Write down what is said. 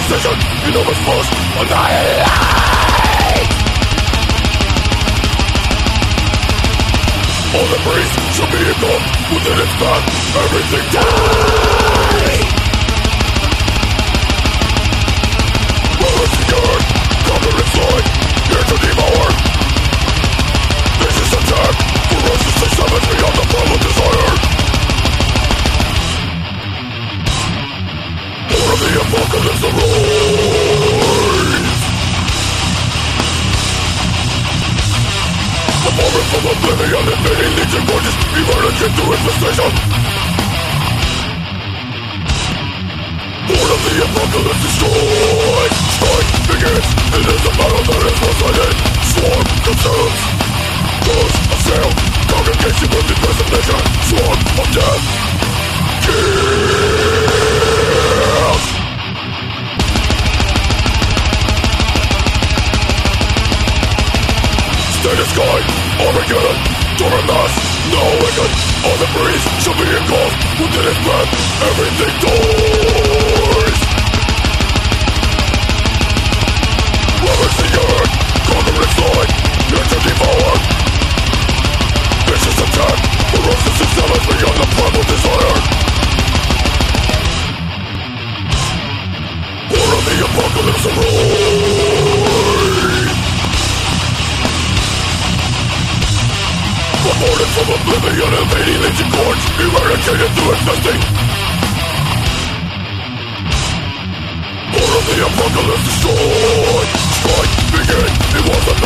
precision, enormous force, annihilate. All the breeze shall be engulfed within its path. Everything die. Ravage the earth, conquer its light, here to devour. Vicious attack, ferociously savage beyond the power of desire. War of the apocalypse arise. The moment from oblivion, invading legion gorgeous, emerging into infestation. War of the apocalypse destroys. Strike begins, it is a battle that is one-sided. Swarm consumes, crows assail, congregation with the resignation. Swarm of death, kills. Status sky, Armageddon, torrent mass, no wicked. All the breeze shall be engulfed within its breath. Everything dies. Ravage the earth, conquer its light, here to devour. Vicious attack, ferocious and savage beyond the primal desire. War of the apocalypse arise. Aborted from oblivion, invading legion gorge, eradicated through infesting. War of the apocalypse destroyed. Strike begin, it was a